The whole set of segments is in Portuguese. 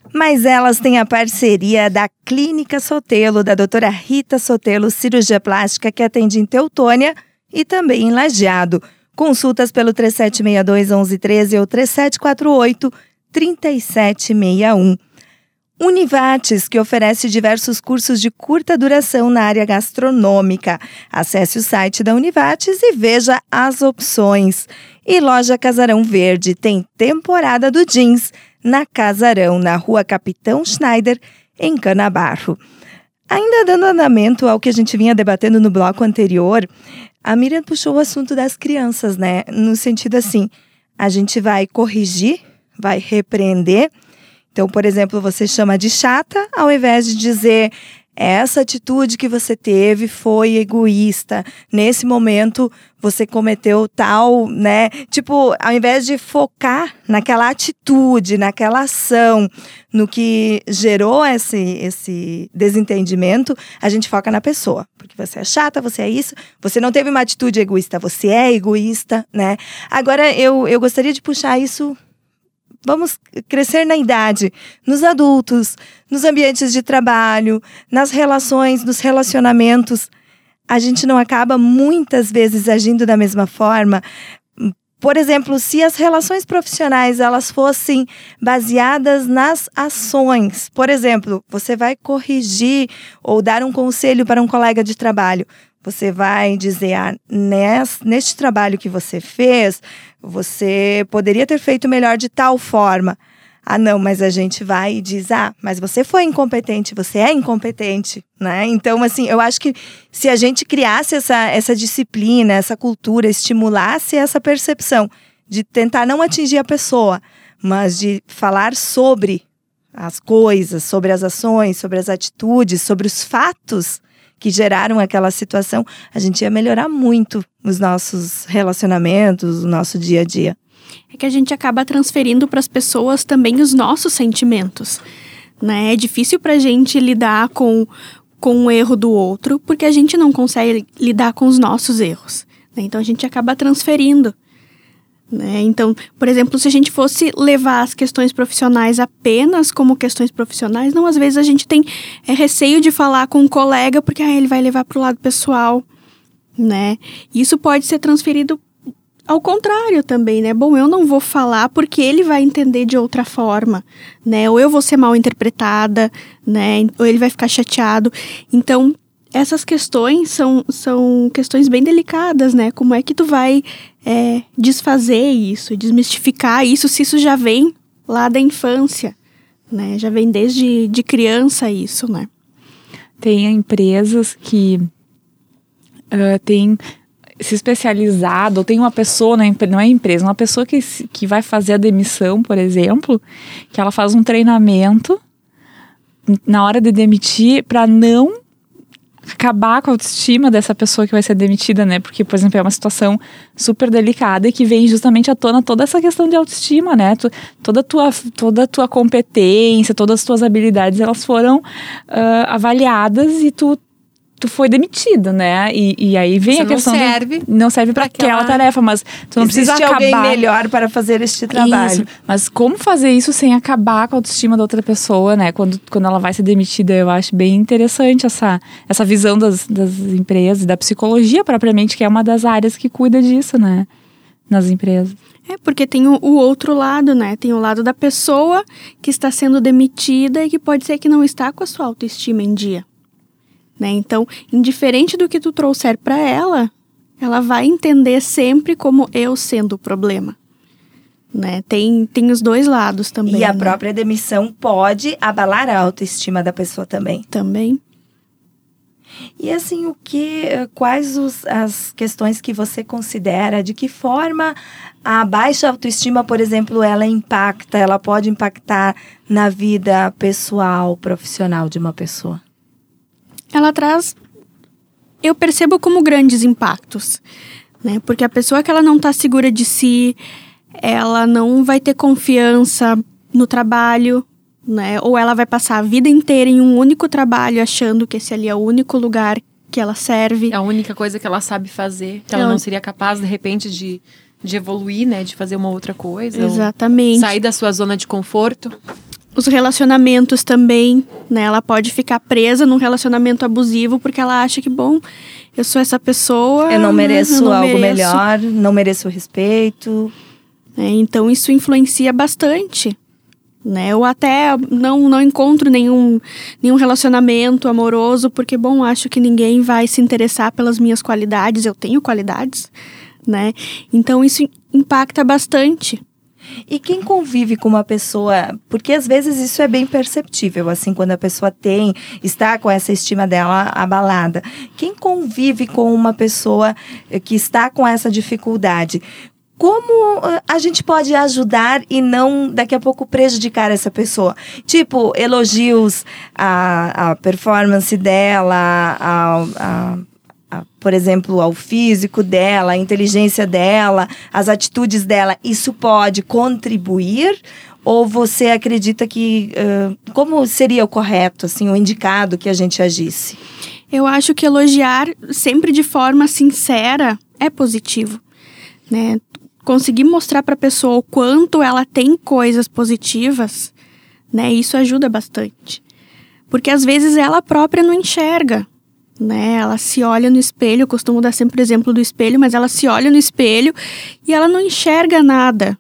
Mas elas têm a parceria da Clínica Sotelo, da doutora Rita Sotelo, cirurgia plástica, que atende em Teutônia e também em Lajeado. Consultas pelo 3762-1113 ou 3748-3761. Univates, que oferece diversos cursos de curta duração na área gastronômica. Acesse o site da Univates e veja as opções. E Loja Casarão Verde tem temporada do jeans na Casarão, na Rua Capitão Schneider, em Canabarro. Ainda dando andamento ao que a gente vinha debatendo no bloco anterior, a Miriam puxou o assunto das crianças, né? No sentido assim, a gente vai corrigir, vai repreender. Então, por exemplo, você chama de chata, ao invés de dizer essa atitude que você teve foi egoísta. Nesse momento, você cometeu tal, né? Tipo, ao invés de focar naquela atitude, naquela ação, no que gerou esse desentendimento, a gente foca na pessoa. Porque você é chata, você é isso, você não teve uma atitude egoísta, você é egoísta, né? Agora, eu gostaria de puxar isso. Vamos crescer na idade, nos adultos, nos ambientes de trabalho, nas relações, nos relacionamentos. A gente não acaba muitas vezes agindo da mesma forma. Por exemplo, se as relações profissionais elas fossem baseadas nas ações. Por exemplo, você vai corrigir ou dar um conselho para um colega de trabalho. Você vai dizer, neste trabalho que você fez, você poderia ter feito melhor de tal forma. Não, mas a gente vai e diz, mas você foi incompetente, você é incompetente, né? Então, assim, eu acho que se a gente criasse essa disciplina, essa cultura, estimulasse essa percepção de tentar não atingir a pessoa, mas de falar sobre as coisas, sobre as ações, sobre as atitudes, sobre os fatos que geraram aquela situação, a gente ia melhorar muito os nossos relacionamentos, o nosso dia a dia. É que a gente acaba transferindo para as pessoas também os nossos sentimentos, né? É difícil para a gente lidar com o erro do outro, porque a gente não consegue lidar com os nossos erros, né? Então a gente acaba transferindo. Né? Então, por exemplo, se a gente fosse levar as questões profissionais apenas como questões profissionais, não, às vezes a gente tem receio de falar com um colega porque ele vai levar para o lado pessoal, né? Isso pode ser transferido ao contrário também, né? Bom, eu não vou falar porque ele vai entender de outra forma, né? Ou eu vou ser mal interpretada, né? Ou ele vai ficar chateado. Então, essas questões são questões bem delicadas, né? Como é que tu vai desfazer isso, desmistificar isso, se isso já vem lá da infância, né? Já vem desde de criança isso, né? Tem empresas que têm se especializado, ou tem uma pessoa, não é empresa, uma pessoa que vai fazer a demissão, por exemplo, que ela faz um treinamento na hora de demitir para não acabar com a autoestima dessa pessoa que vai ser demitida, né? Porque, por exemplo, é uma situação super delicada e que vem justamente à tona toda essa questão de autoestima, né? Toda a tua competência, todas as tuas habilidades, elas foram avaliadas e tu foi demitido, né? E aí vem você a questão não serve para aquela tarefa, mas tu não precisa acabar. Existe alguém melhor para fazer este trabalho. Isso. Mas como fazer isso sem acabar com a autoestima da outra pessoa, né? Quando ela vai ser demitida, eu acho bem interessante essa visão das empresas, da psicologia propriamente, que é uma das áreas que cuida disso, né? Nas empresas. Porque tem o outro lado, né? Tem o lado da pessoa que está sendo demitida e que pode ser que não está com a sua autoestima em dia. Né? Então, indiferente do que tu trouxer para ela vai entender sempre como eu sendo o problema. Né? Tem os dois lados também. E a própria demissão pode abalar a autoestima da pessoa também. Também. E assim, quais as questões que você considera, de que forma a baixa autoestima, por exemplo, ela pode impactar na vida pessoal, profissional de uma pessoa? Ela traz, eu percebo como grandes impactos, né? Porque a pessoa que ela não está segura de si, ela não vai ter confiança no trabalho, né? Ou ela vai passar a vida inteira em um único trabalho, achando que esse ali é o único lugar que ela serve. É a única coisa que ela sabe fazer, que ela não seria capaz, de repente, de evoluir, né? De fazer uma outra coisa. Exatamente. Sair da sua zona de conforto. Os relacionamentos também, né? Ela pode ficar presa num relacionamento abusivo porque ela acha que, bom, eu sou essa pessoa... Eu não mereço algo melhor, não mereço respeito. Então, isso influencia bastante. Né? Eu até não encontro nenhum relacionamento amoroso porque, bom, acho que ninguém vai se interessar pelas minhas qualidades. Eu tenho qualidades, né? Então, isso impacta bastante. E quem convive com uma pessoa, porque às vezes isso é bem perceptível, assim, quando a pessoa está com essa estima dela abalada. Quem convive com uma pessoa que está com essa dificuldade, como a gente pode ajudar e não, daqui a pouco, prejudicar essa pessoa? Tipo, elogios à performance dela, por exemplo, ao físico dela, à inteligência dela, às atitudes dela. Isso pode contribuir? Ou você acredita que... como seria o correto, assim, o indicado que a gente agisse? Eu acho que elogiar sempre de forma sincera é positivo, né? Conseguir mostrar para a pessoa o quanto ela tem coisas positivas, né? Isso ajuda bastante. Porque às vezes ela própria não enxerga, né? Ela se olha no espelho, eu costumo dar sempre o exemplo do espelho, mas ela se olha no espelho e ela não enxerga nada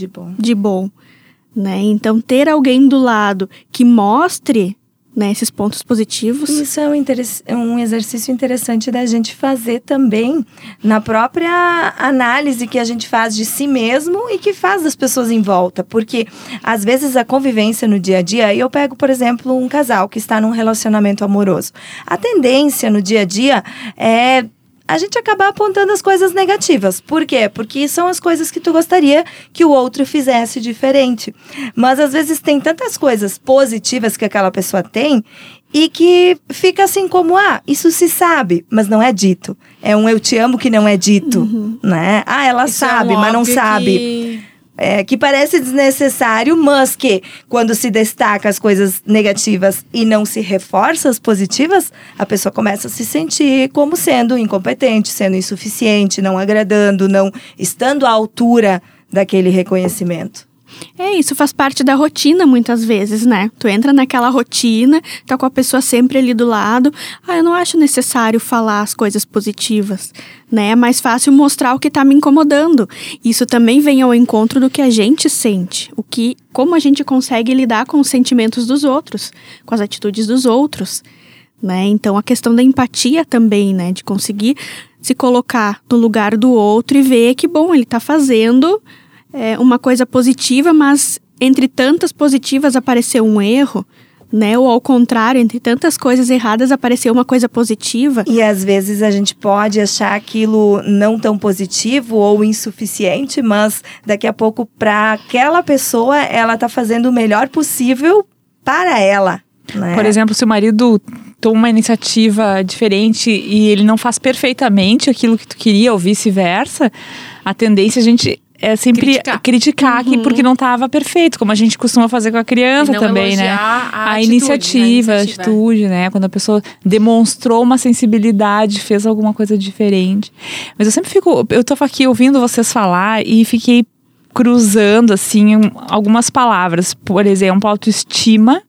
de bom, né? Então, ter alguém do lado que mostre, né, esses pontos positivos. Isso é um exercício interessante da gente fazer também na própria análise que a gente faz de si mesmo e que faz das pessoas em volta. Porque, às vezes, a convivência no dia a dia... Eu pego, por exemplo, um casal que está num relacionamento amoroso. A tendência no dia a dia é a gente acabar apontando as coisas negativas. Por quê? Porque são as coisas que tu gostaria que o outro fizesse diferente. Mas, às vezes, tem tantas coisas positivas que aquela pessoa tem e que fica assim como, isso se sabe, mas não é dito. É um eu te amo que não é dito, né? Ela isso sabe, mas não sabe. Que parece desnecessário, mas que quando se destaca as coisas negativas e não se reforça as positivas, a pessoa começa a se sentir como sendo incompetente, sendo insuficiente, não agradando, não estando à altura daquele reconhecimento. Isso faz parte da rotina muitas vezes, né? Tu entra naquela rotina, tá com a pessoa sempre ali do lado. Eu não acho necessário falar as coisas positivas, né? É mais fácil mostrar o que tá me incomodando. Isso também vem ao encontro do que a gente sente. Como a gente consegue lidar com os sentimentos dos outros, com as atitudes dos outros, né? Então, a questão da empatia também, né? De conseguir se colocar no lugar do outro e ver que, bom, ele tá fazendo... uma coisa positiva, mas entre tantas positivas apareceu um erro, né? Ou ao contrário, entre tantas coisas erradas apareceu uma coisa positiva. E às vezes a gente pode achar aquilo não tão positivo ou insuficiente, mas daqui a pouco para aquela pessoa ela tá fazendo o melhor possível para ela, né? Por exemplo, se o marido toma uma iniciativa diferente e ele não faz perfeitamente aquilo que tu queria ou vice-versa, a tendência a gente... é sempre criticar porque não estava perfeito, como a gente costuma fazer com a criança também, né? A iniciativa, a atitude, né? Quando a pessoa demonstrou uma sensibilidade, fez alguma coisa diferente. Mas eu tô aqui ouvindo vocês falar e fiquei cruzando, assim, algumas palavras. Por exemplo, autoestima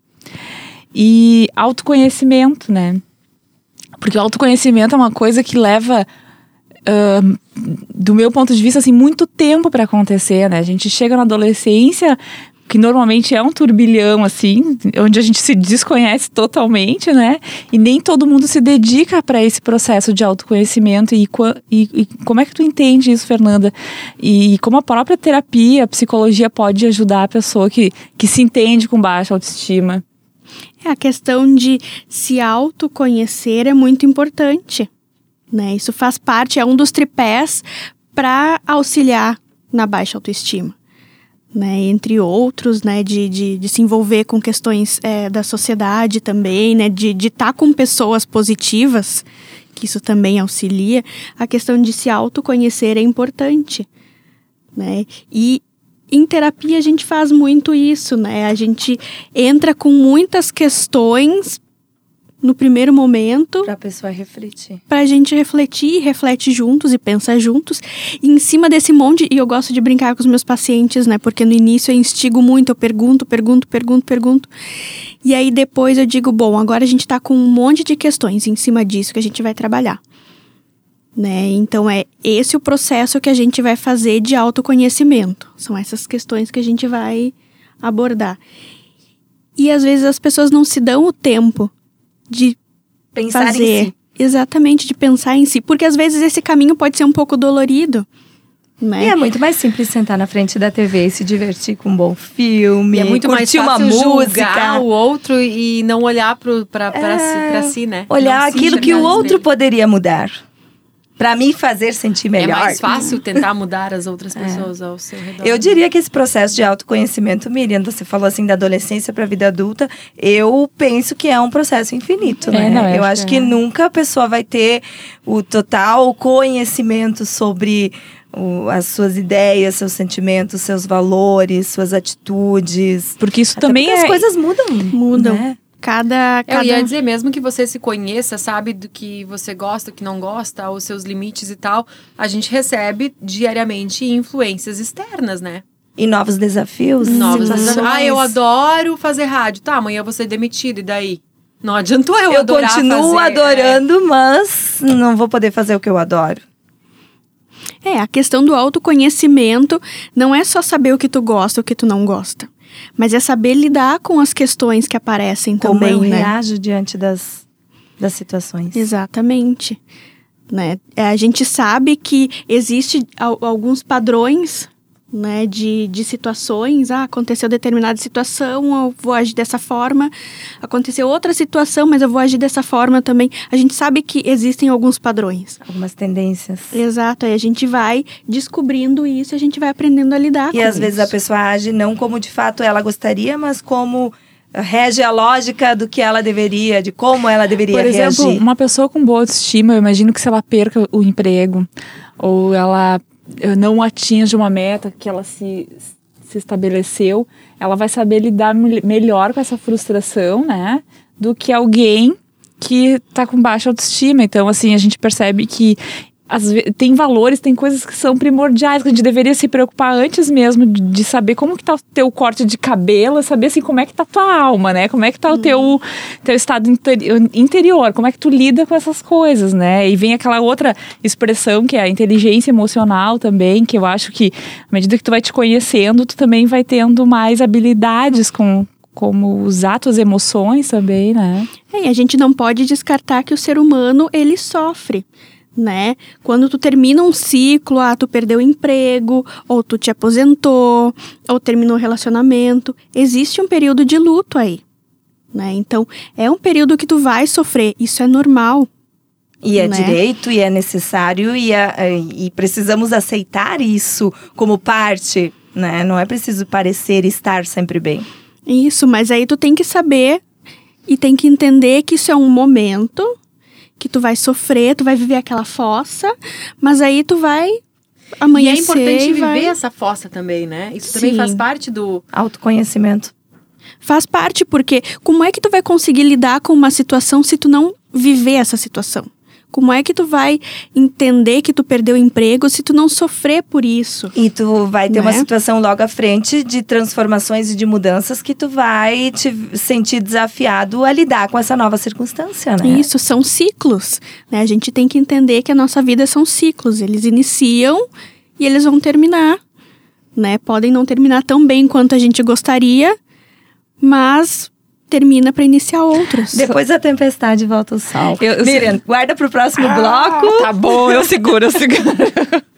e autoconhecimento, né? Porque o autoconhecimento é uma coisa que leva... do meu ponto de vista, assim, muito tempo para acontecer, né? A gente chega na adolescência, que normalmente é um turbilhão, assim, onde a gente se desconhece totalmente, né? E nem todo mundo se dedica para esse processo de autoconhecimento. E como é que tu entende isso, Fernanda? E como a própria terapia, a psicologia pode ajudar a pessoa que se entende com baixa autoestima? A questão de se autoconhecer é muito importante, né? Isso faz parte, é um dos tripés para auxiliar na baixa autoestima, né? Entre outros, né? De se envolver com questões da sociedade também, né? De estar com pessoas positivas, que isso também auxilia. A questão de se autoconhecer é importante, né? E em terapia a gente faz muito isso, né? A gente entra com muitas questões no primeiro momento. Pra pessoa refletir. Pra gente refletir, reflete juntos e pensa juntos. E em cima desse monte, e eu gosto de brincar com os meus pacientes, né? Porque no início eu instigo muito, eu pergunto. E aí depois eu digo, bom, agora a gente tá com um monte de questões em cima disso que a gente vai trabalhar. Né? Então é esse o processo que a gente vai fazer de autoconhecimento. São essas questões que a gente vai abordar. E às vezes as pessoas não se dão o tempo de Pensar fazer. em si. Exatamente, de pensar em si. Porque às vezes esse caminho pode ser um pouco dolorido. Né? E é muito mais simples sentar na frente da TV e se divertir com um bom filme. E é muito mais curtir fácil uma música. julgar o outro e não olhar pra si, né? Olhar Não se aquilo que o enxergar outro nele. poderia mudar. Pra me fazer sentir melhor. É mais fácil tentar mudar as outras pessoas ao seu redor. Eu diria que esse processo de autoconhecimento, Miriam, você falou assim da adolescência para a vida adulta, eu penso que é um processo infinito, né? Não, eu acho que nunca a pessoa vai ter o total conhecimento sobre as suas ideias, seus sentimentos, seus valores, suas atitudes. Porque isso Até também porque as coisas mudam. Mudam. Né? Eu ia dizer, mesmo que você se conheça, sabe do que você gosta, do que não gosta, os seus limites e tal, a gente recebe diariamente influências externas, né? E novos desafios. situações. Eu adoro fazer rádio. Tá, amanhã eu vou ser demitida, e daí? Não adiantou eu adorar continuo fazer, adorando, mas não vou poder fazer o que eu adoro. A questão do autoconhecimento não é só saber o que tu gosta, o que tu não gosta. Mas é saber lidar com as questões que aparecem Como também, eu né? reajo diante das situações. Exatamente. Né? A gente sabe que existe alguns padrões, né, de situações. Aconteceu determinada situação, eu vou agir dessa forma. Aconteceu outra situação, mas eu vou agir dessa forma também. A gente sabe que existem alguns padrões. Algumas tendências. Exato, aí a gente vai descobrindo isso e a gente vai aprendendo a lidar com isso. E às vezes a pessoa age não como de fato ela gostaria, mas como rege a lógica do que ela deveria, de como ela deveria reagir. Por exemplo, uma pessoa com boa autoestima, eu imagino que se ela perca o emprego, ou ela não atinge uma meta que ela se estabeleceu, ela vai saber lidar melhor com essa frustração, né? Do que alguém que tá com baixa autoestima. Então, assim, a gente percebe que às vezes, tem valores, tem coisas que são primordiais, que a gente deveria se preocupar antes mesmo de saber como que tá o teu corte de cabelo, saber assim, como é que tá a tua alma, né? Como é que tá o teu estado interior, como é que tu lida com essas coisas, né? E vem aquela outra expressão que é a inteligência emocional também, que eu acho que à medida que tu vai te conhecendo, tu também vai tendo mais habilidades como usar tuas emoções também, né? E a gente não pode descartar que o ser humano, ele sofre. Né? Quando tu termina um ciclo, tu perdeu o emprego, ou tu te aposentou, ou terminou o relacionamento, existe um período de luto aí, né? Então, é um período que tu vai sofrer, isso é normal. E é né? direito, e é necessário, e precisamos aceitar isso como parte, né? Não é preciso parecer estar sempre bem. Isso, mas aí tu tem que saber e tem que entender que isso é um momento que tu vai sofrer, tu vai viver aquela fossa, mas aí tu vai amanhecer. E é importante viver essa fossa também, né? Isso também faz parte do autoconhecimento. Faz parte, porque como é que tu vai conseguir lidar com uma situação se tu não viver essa situação? Como é que tu vai entender que tu perdeu o emprego se tu não sofrer por isso? E tu vai ter né? uma situação logo à frente de transformações e de mudanças que tu vai te sentir desafiado a lidar com essa nova circunstância, né? Isso, são ciclos, né? A gente tem que entender que a nossa vida são ciclos. Eles iniciam e eles vão terminar, né? Podem não terminar tão bem quanto a gente gostaria, mas termina para iniciar outros. Depois da tempestade volta o sol. Miriam, guarda pro próximo bloco. Tá bom, eu seguro.